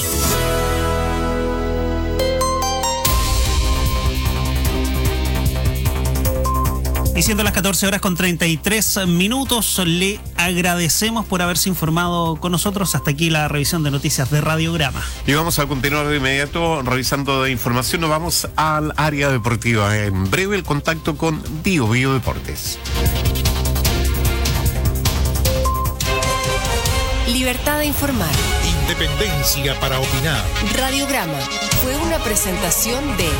Y siendo las catorce horas con treinta y tres minutos, le agradecemos por haberse informado con nosotros. Hasta aquí la revisión de noticias de Radiograma. Y vamos a continuar de inmediato revisando de información. Nos vamos al área deportiva. En breve el contacto con Bio Bio Deportes. Libertad de informar. independencia para opinar. Radiograma fue una presentación de...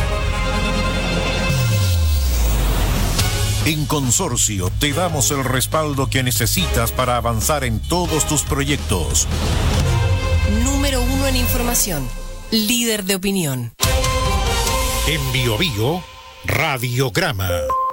En Consorcio te damos el respaldo que necesitas para avanzar en todos tus proyectos. Número uno en información. Líder de opinión. En Bio Bio, Radiograma.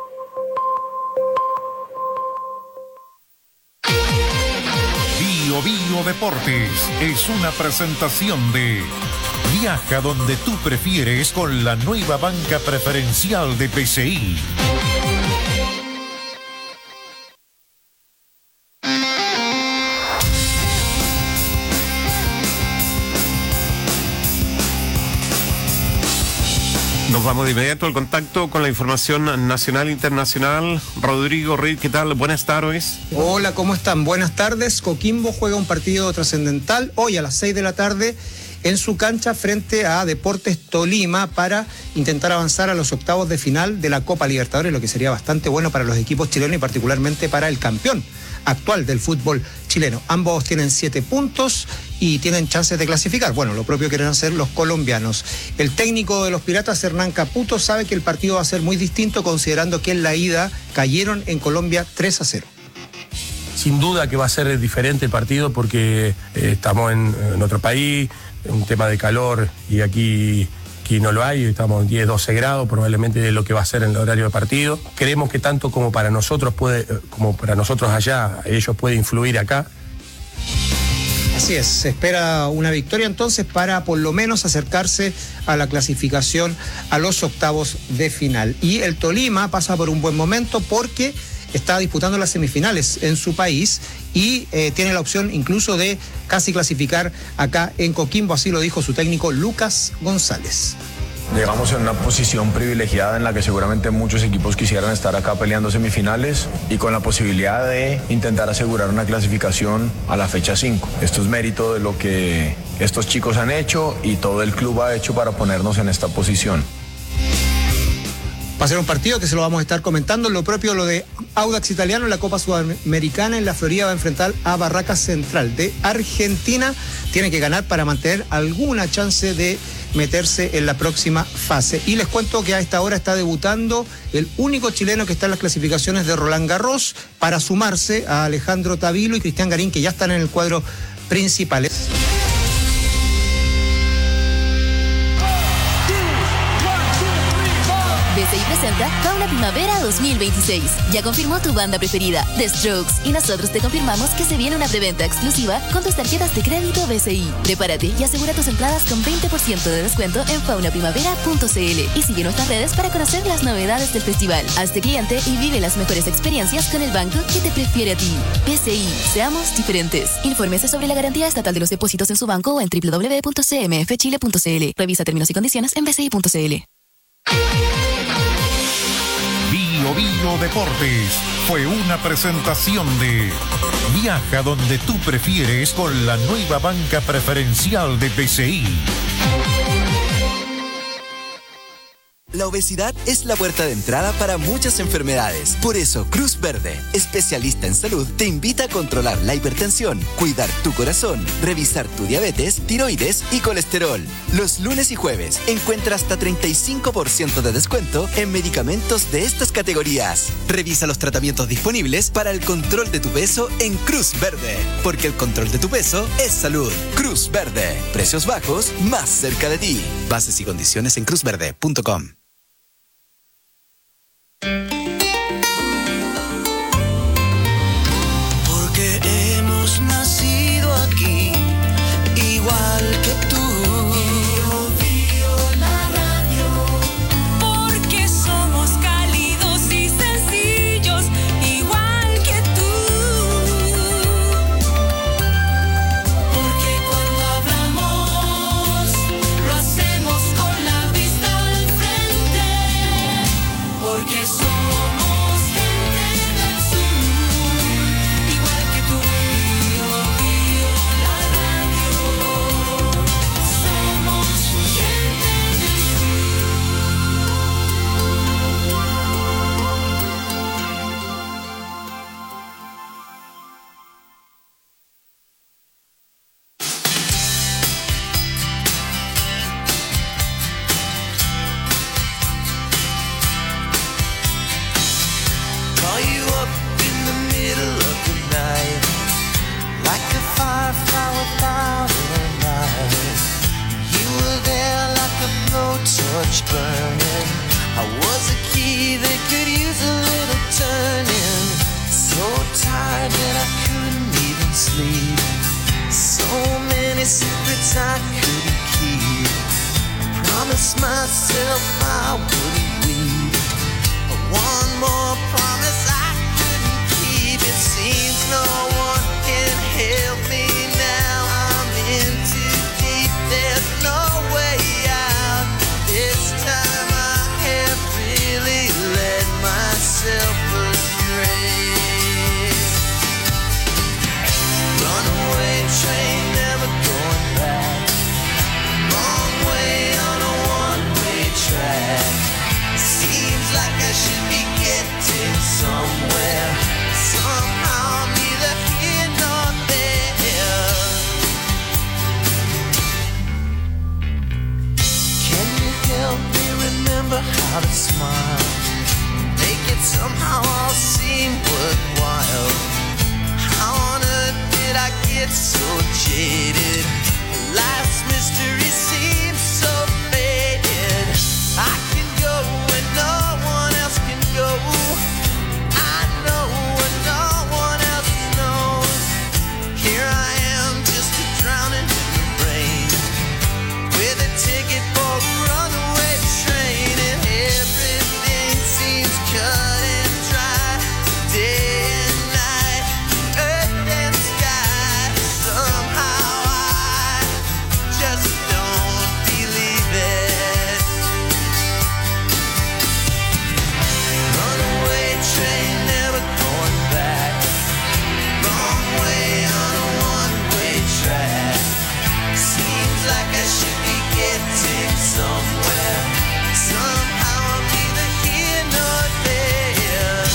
Bio Bio Deportes es una presentación de Viaja donde tú prefieres con la nueva banca preferencial de P C I. Nos vamos de inmediato al contacto con la información nacional e internacional. Rodrigo Reid, ¿qué tal? Buenas tardes. Hola, ¿cómo están? Buenas tardes. Coquimbo juega un partido trascendental hoy a las seis de la tarde en su cancha frente a Deportes Tolima para intentar avanzar a los octavos de final de la Copa Libertadores, lo que sería bastante bueno para los equipos chilenos y particularmente para el campeón actual del fútbol chileno. Ambos tienen siete puntos y tienen chances de clasificar. Bueno, lo propio quieren hacer los colombianos. El técnico de los Piratas, Hernán Caputo, sabe que el partido va a ser muy distinto considerando que en la ida cayeron en Colombia tres a cero. Sin duda que va a ser diferente el partido porque eh, estamos en, en otro país, un tema de calor y aquí... Aquí no lo hay, estamos en diez, doce grados, probablemente de lo que va a ser en el horario de partido. Creemos que tanto como para nosotros puede, como para nosotros allá, ellos puede influir acá. Así es, se espera una victoria entonces para por lo menos acercarse a la clasificación a los octavos de final. Y el Tolima pasa por un buen momento porque está disputando las semifinales en su país y eh, tiene la opción incluso de casi clasificar acá en Coquimbo, así lo dijo su técnico Lucas González. Llegamos en una posición privilegiada en la que seguramente muchos equipos quisieran estar acá peleando semifinales y con la posibilidad de intentar asegurar una clasificación a la fecha cinco. Esto es mérito de lo que estos chicos han hecho y todo el club ha hecho para ponernos en esta posición. Va a ser un partido que se lo vamos a estar comentando. Lo propio lo de Audax Italiano en la Copa Sudamericana en la Florida va a enfrentar a Barracas Central de Argentina. Tiene que ganar para mantener alguna chance de meterse en la próxima fase. Y les cuento que a esta hora está debutando el único chileno que está en las clasificaciones de Roland Garros para sumarse a Alejandro Tavilo y Cristian Garín, que ya están en el cuadro principal. B C I presenta Fauna Primavera dos mil veintiséis. Ya confirmó tu banda preferida, The Strokes, y nosotros te confirmamos que se viene una preventa exclusiva con tus tarjetas de crédito B C I. Prepárate y asegura tus entradas con veinte por ciento de descuento en fauna primavera punto c l y sigue nuestras redes para conocer las novedades del festival. Hazte cliente y vive las mejores experiencias con el banco que te prefiere a ti. B C I, seamos diferentes. Infórmese sobre la garantía estatal de los depósitos en su banco o en w w w punto c m f chile punto c l. Revisa términos y condiciones en b c i punto c l. Bio Bio Deportes fue una presentación de Viaja donde tú prefieres con la nueva banca preferencial de P C I. La obesidad es la puerta de entrada para muchas enfermedades. Por eso, Cruz Verde, especialista en salud, te invita a controlar la hipertensión, cuidar tu corazón, revisar tu diabetes, tiroides y colesterol. Los lunes y jueves encuentra hasta treinta y cinco por ciento de descuento en medicamentos de estas categorías. Revisa los tratamientos disponibles para el control de tu peso en Cruz Verde, porque el control de tu peso es salud. Cruz Verde, precios bajos más cerca de ti. Bases y condiciones en cruz verde punto com. Porque hemos nacido aquí, igual que tú. Bio, Bio, la radio. Porque somos cálidos y sencillos, igual que tú. Porque cuando hablamos, lo hacemos con la vista al frente. torch burning. I was a key that could use a little turning. So tired that I couldn't even sleep. So many secrets I couldn't keep. Promised myself I wouldn't weep. But one more promise I couldn't keep. It seems no one can help me now. I'm in too deep. There's no way out. This time I have really let myself astray. Runaway train, never going back. Wrong way on a one-way track. Seems like I should be getting somewhere. Somehow I'm neither here nor there. Can you help me remember how to smile? Make it somehow all seem worthwhile. How on earth did I get so jaded? Life's mystery seems so faded. I can go where no one else can go. I know what no one else knows. Here I am, just a drowning in the rain, with a ticket for a runaway train, and everything seems cut and dry. Day and night, earth and sky. Somehow I just don't believe it. Runaway train, never going back. Wrong way on a one-way track. Seems like I should be getting somewhere. Somehow I'm neither here nor there.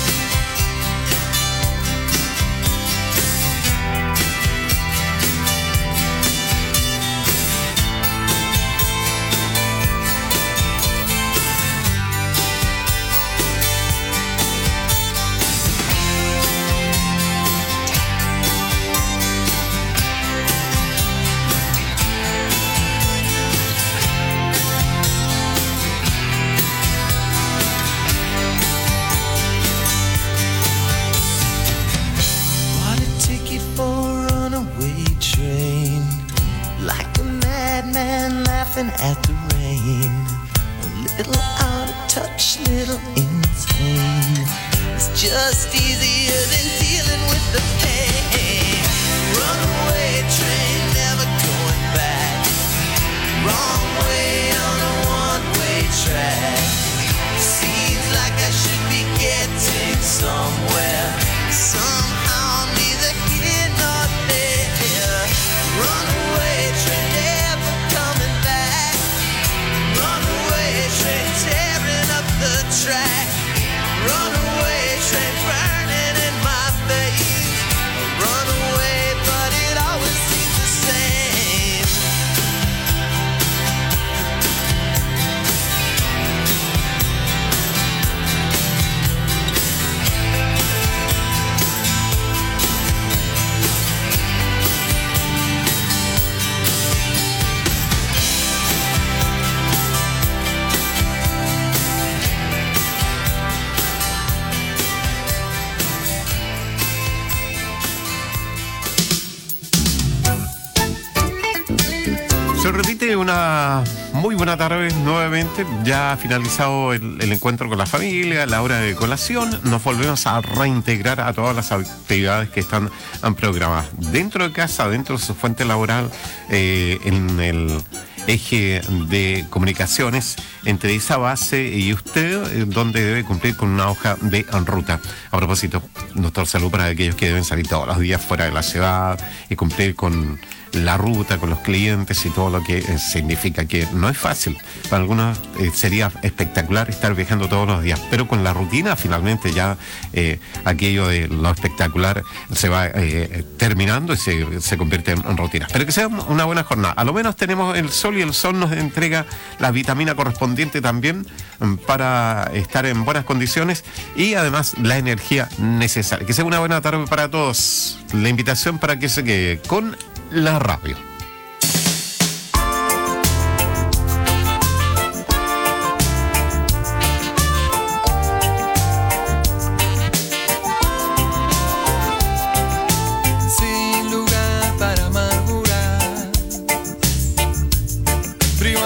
Bought a ticket for a runaway train, like a madman laughing at the rain. A little out of touch, little insane. It's just easier than dealing with the pain. Runaway train, never going back. Wrong way on a one-way track. Seems like I should be getting somewhere. Somehow I'm neither here nor there. Runaway train, never coming back. Runaway train, tearing up the track. Runaway train, burning in my veins. Runaway, but it always seems the same. Se repite una muy buena tarde nuevamente, ya ha finalizado el, el encuentro con la familia, la hora de colación, nos volvemos a reintegrar a todas las actividades que están programadas dentro de casa, dentro de su fuente laboral, eh, en el eje de comunicaciones entre esa base y usted, eh, donde debe cumplir con una hoja de ruta. A propósito, doctor, salud para aquellos que deben salir todos los días fuera de la ciudad y cumplir con la ruta, con los clientes y todo lo que eh, significa que no es fácil. Para algunos eh, sería espectacular estar viajando todos los días, pero con la rutina finalmente ya eh, aquello de lo espectacular se va eh, terminando y se, se convierte en, en rutina. Pero que sea una buena jornada. A lo menos tenemos el sol y el sol nos entrega la vitamina correspondiente también para estar en buenas condiciones y además la energía necesaria. Que sea una buena tarde para todos. La invitación para que se quede con la radio.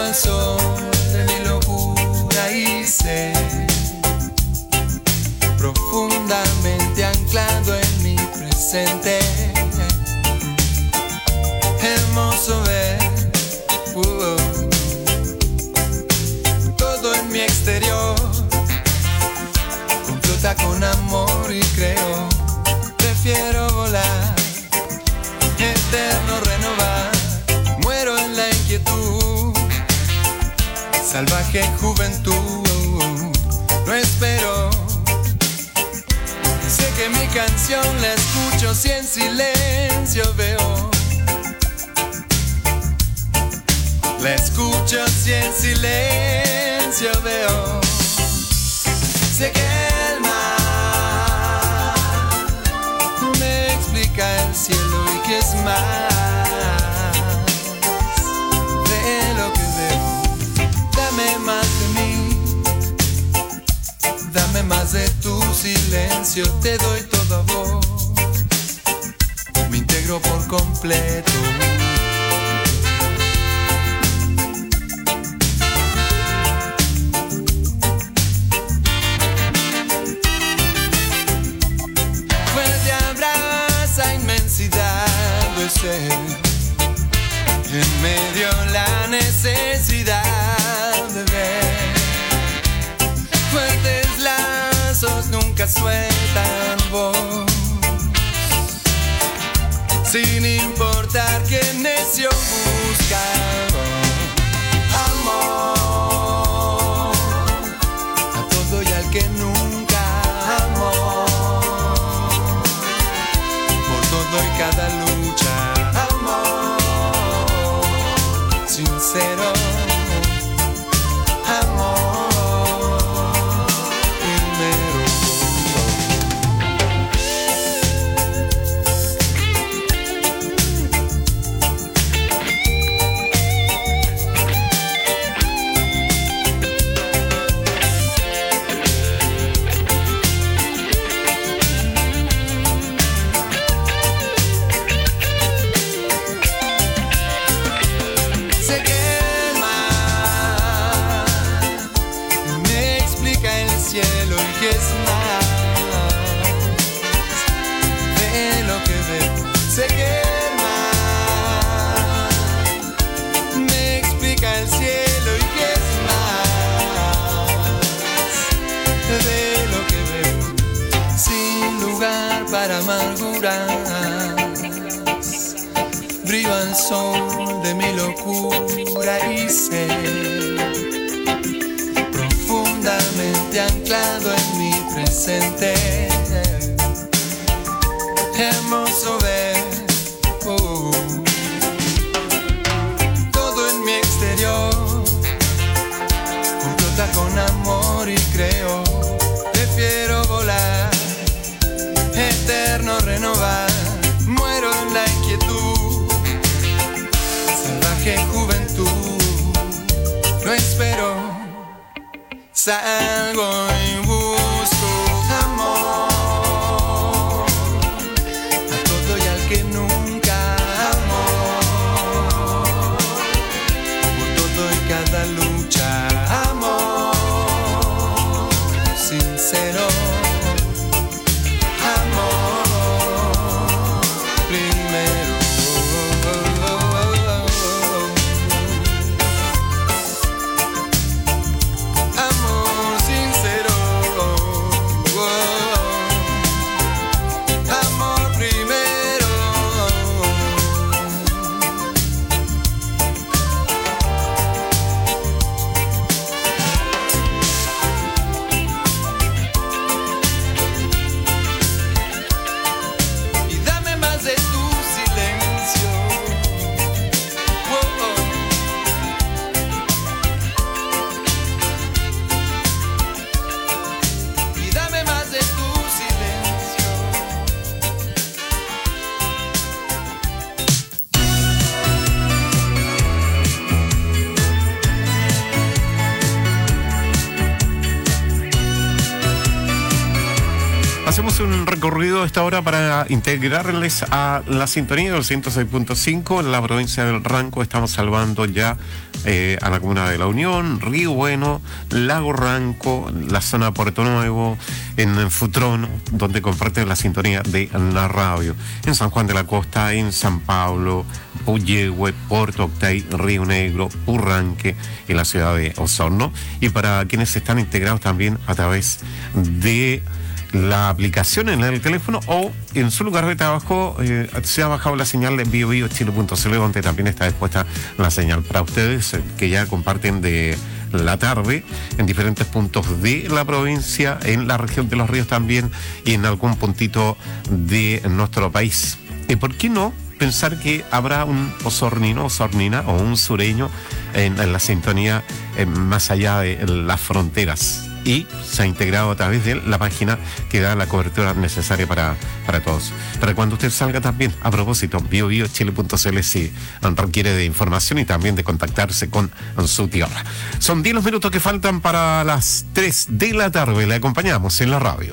al sol de mi locura y sé, profundamente anclado en mi presente. Hermoso ver uh, todo en mi exterior complota con amor y creo. Prefiero volar, eterno renovar. Muero en la inquietud, salvaje juventud. No espero. Sé que mi canción la escucho si en silencio veo. La escucho si en silencio veo. Sé que el mar me explica el cielo y que es más de lo que veo. Dame más de mí, dame más de tu silencio. Te doy toda voz, me integro por completo. En medio la necesidad de ver. Fuertes lazos nunca sueltan voz, sin importar qué necio busca. Amor a todo y al que nunca amó, por todo y cada lucha. Sincero, amor primero. Brilla el sol de mi locura y sé, profundamente anclado en mi presente. Hermoso ver oh, todo en mi exterior complota con amor y creo. Prefiero volar, eterno renovar. Muero en la inquietud, salvaje juventud. No espero, salgo y busco amor a todo y al que nunca amó, por todo y cada lucha. Amor sincero. Amor sincero. Hacemos un recorrido a esta hora para integrarles a la sintonía del ciento seis punto cinco en la provincia del Ranco. Estamos salvando ya eh, a la comuna de La Unión, Río Bueno, Lago Ranco, la zona de Puerto Nuevo, en Futrono, donde comparten la sintonía de la radio. En San Juan de la Costa, en San Pablo, Puyehue, Puerto Octay, Río Negro, Purranque, en la ciudad de Osorno. Y para quienes están integrados también a través de la aplicación en el teléfono o en su lugar de trabajo, eh, se ha bajado la señal de bio bio chile punto c l, donde también está dispuesta la señal para ustedes eh, que ya comparten de la tarde en diferentes puntos de la provincia, en la región de Los Ríos también y en algún puntito de nuestro país. ¿Y por qué no pensar que habrá un osornino, osornina o un sureño en, en la sintonía eh, más allá de las fronteras? Y se ha integrado a través de la página que da la cobertura necesaria para, para todos. Para cuando usted salga también, a propósito, bio bio chile punto c l si requiere de información y también de contactarse con su tierra. Son diez los minutos que faltan para las tres de la tarde. Le acompañamos en la radio.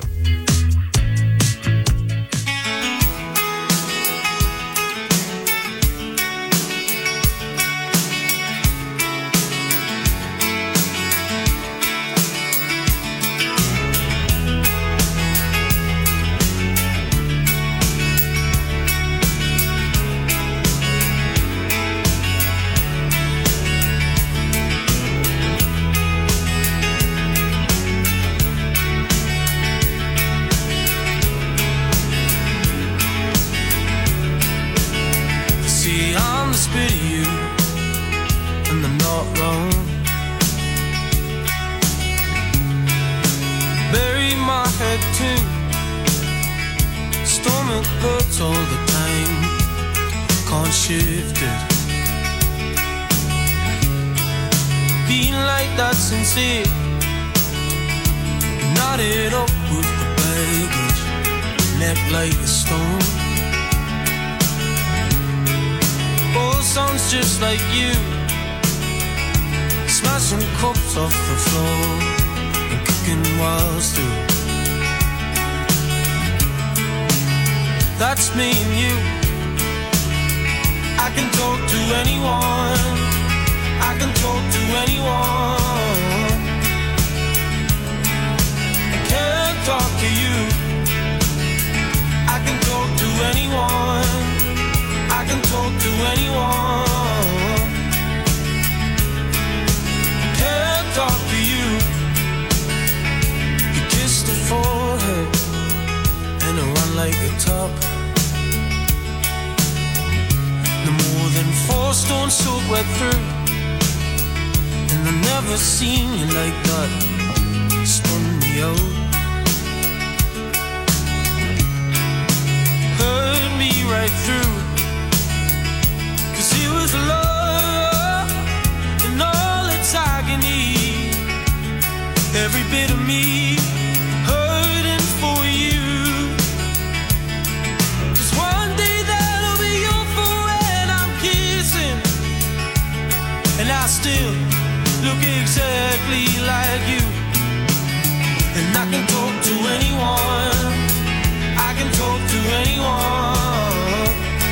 That's me and you. I can talk to anyone. I can talk to anyone. I can't talk to you. I can talk to anyone. I can talk to anyone. I can't talk to you. You kissed the forehead and a run like a top. No more than four stones soak wet through. And I've never seen you like that. Spun me out. Hurt me right through. Cause it was love and all its agony. Every bit of me hurting for you. Cause one day that'll be your forehead I'm kissing. And I still look exactly like you. And I can talk to anyone. I can talk to anyone.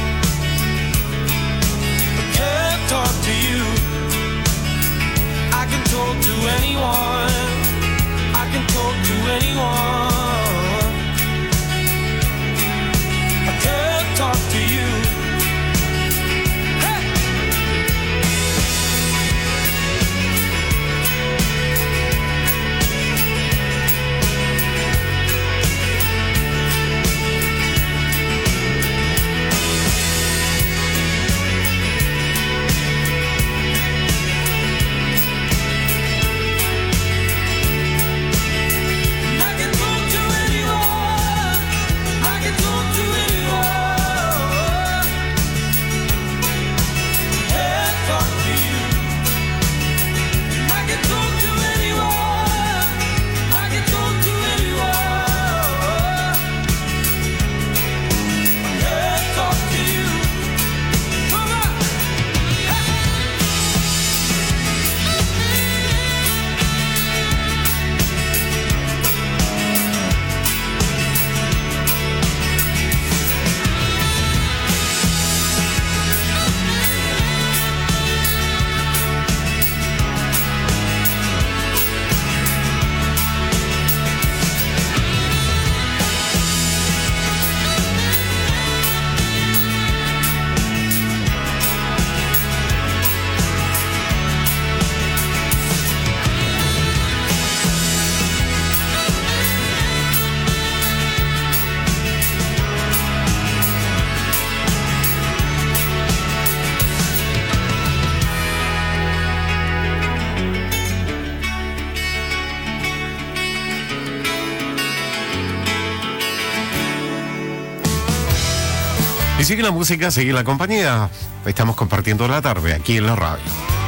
I can't talk to you. I can talk to anyone. I can talk to anyone. I can't talk to you. Y sigue la música, sigue la compañía. Estamos compartiendo la tarde aquí en la radio.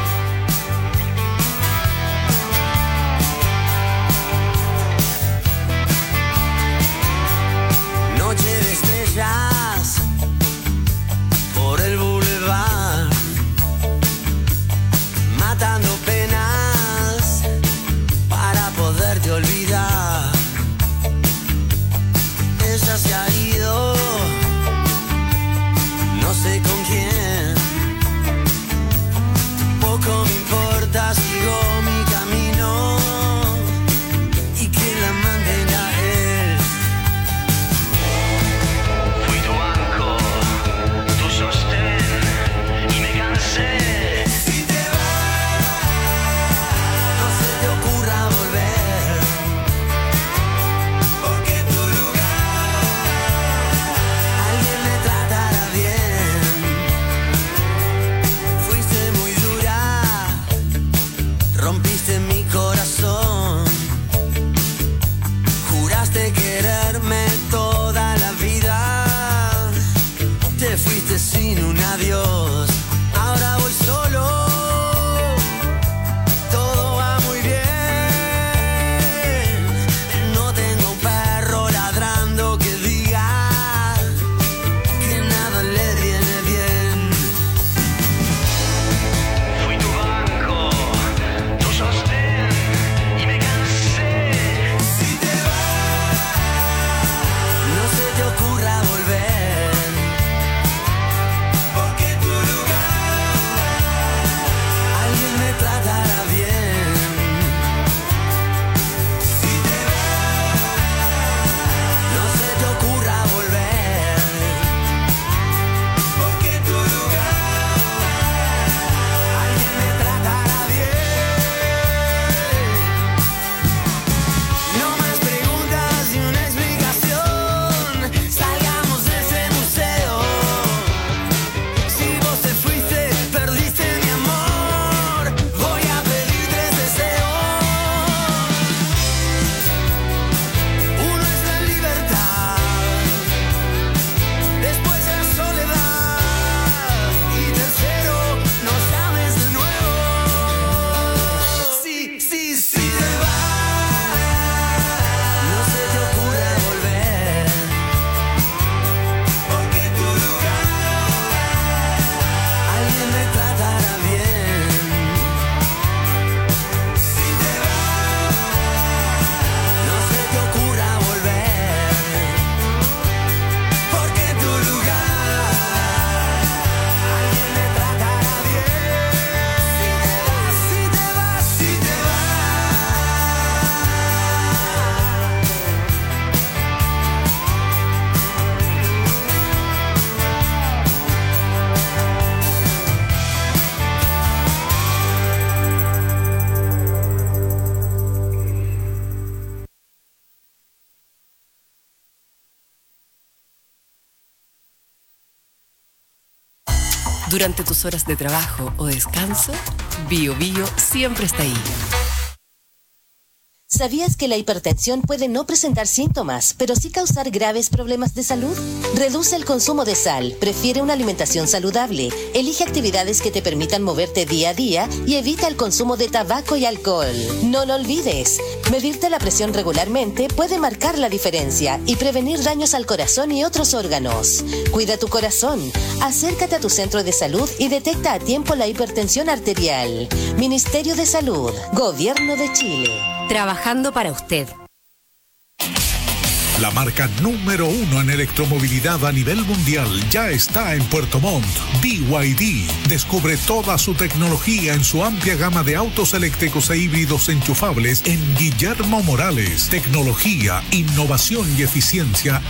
Noche de estrellas por el boulevard, matando penas para poderte olvidar. Ella se ha ido, no sé con quién. Poco me importa, sigo mi camino y que la mantenga él. Fui tu banco, tu sostén y me cansé. Si te vas, no se te ocurra volver, porque en tu lugar alguien me tratará bien. Fuiste muy dura, rompiste mi corazón, juraste quererme toda la vida, te fuiste sin un adiós, ahora voy solo, todo va muy bien, no tengo un perro ladrando que diga que nada le viene bien. Fui tu banco, tu sostén y me cansé. Si te vas, no se te ocurra volver, porque en tu lugar alguien me tratará bien. Si te vas, no se te ocurra volver, porque en tu lugar alguien me tratará bien. No más preguntas y una explicación, salgamos de ese museo. Si vos te fuiste, perdiste mi amor, voy a pedir tres deseos. Uno es la libertad, después la soledad y tercero, no llames de nuevo. Sí, sí, sí te vas, no se te ocurra volver, porque en tu lugar alguien me tratará bien. Si te vas, no se te ocurra volver, porque en tu lugar alguien me tratará bien. Si te vas, si te vas, si te vas. Durante tus horas de trabajo o descanso, Bio Bio siempre está ahí. ¿Sabías que la hipertensión puede no presentar síntomas, pero sí causar graves problemas de salud? Reduce el consumo de sal, prefiere una alimentación saludable, elige actividades que te permitan moverte día a día y evita el consumo de tabaco y alcohol. No lo olvides, medirte la presión regularmente puede marcar la diferencia y prevenir daños al corazón y otros órganos. Cuida tu corazón, acércate a tu centro de salud y detecta a tiempo la hipertensión arterial. Ministerio de Salud, Gobierno de Chile. Trabajando para usted. La marca número uno en electromovilidad a nivel mundial ya está en Puerto Montt. B Y D descubre toda su tecnología en su amplia gama de autos eléctricos e híbridos enchufables en Guillermo Morales. Tecnología, innovación y eficiencia